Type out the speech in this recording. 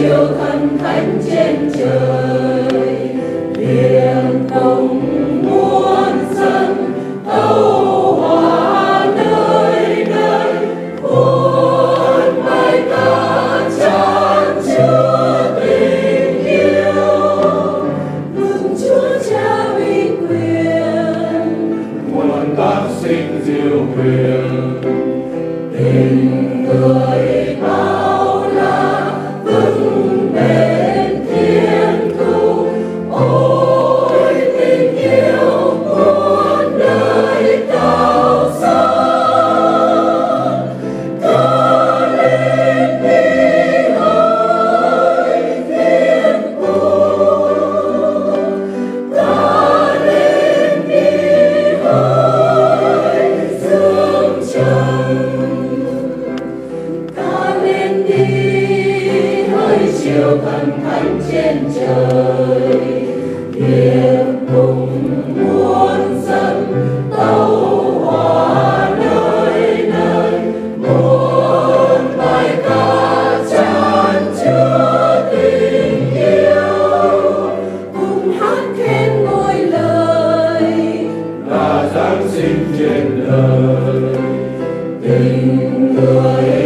chiều thần thánh trên trời, liền cùng muôn dân tấu hòa nơi đây, cuốn bài ca chan chứa tình yêu, mừng Chúa Cha uy quyền, nguồn tác sinh diệu huyền. tình người bao la vững bền thiên thu, ôi tình yêu muôn đời cao xa. Ta lên đi hỡi thiên cung, ta lên đi hỡi dương trần, ta lên đi hỡi chiều thần thánh trên trời, liền cùng muôn dân tấu hòa nơi nơi, muôn bài ca chan chứa tình yêu, cùng hát khen ngôi lời Là Giáng sinh trên đời. tình người